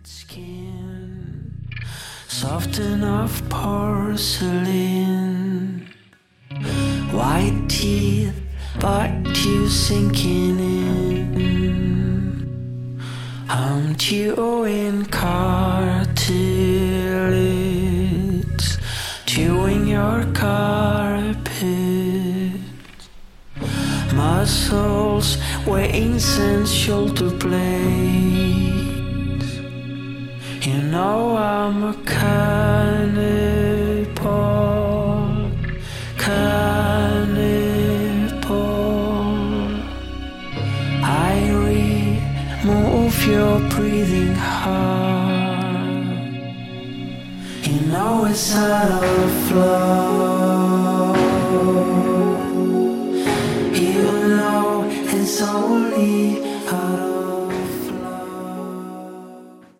skin, soft enough porcelain, white teeth, but you sinking in. I'm chewing cartilage, chewing your carpet, muscles, veins and shoulder blades. You know I'm a cannibal, cannibal. I remove your breathing heart. You know it's out of love.